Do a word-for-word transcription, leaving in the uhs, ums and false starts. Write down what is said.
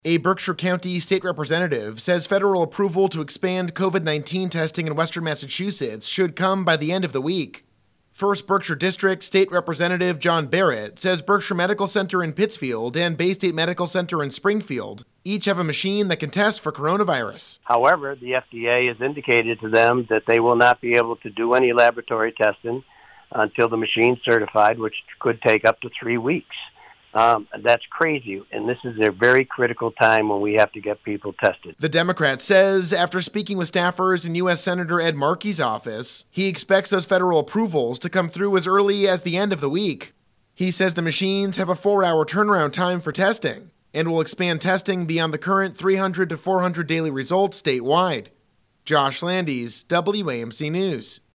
A Berkshire County state representative says federal approval to expand covid nineteen testing in western Massachusetts should come by the end of the week. First Berkshire District State Representative John Barrett says Berkshire Medical Center in Pittsfield and Bay State Medical Center in Springfield each have a machine that can test for coronavirus. However, the F D A has indicated to them that they will not be able to do any laboratory testing until the machine's certified, which could take up to three weeks. Um, that's crazy, and this is a very critical time when we have to get people tested. The Democrat says after speaking with staffers in U S Senator Ed Markey's office, he expects those federal approvals to come through as early as the end of the week. He says the machines have a four-hour turnaround time for testing and will expand testing beyond the current three hundred to four hundred daily results statewide. Josh Landis, W A M C News.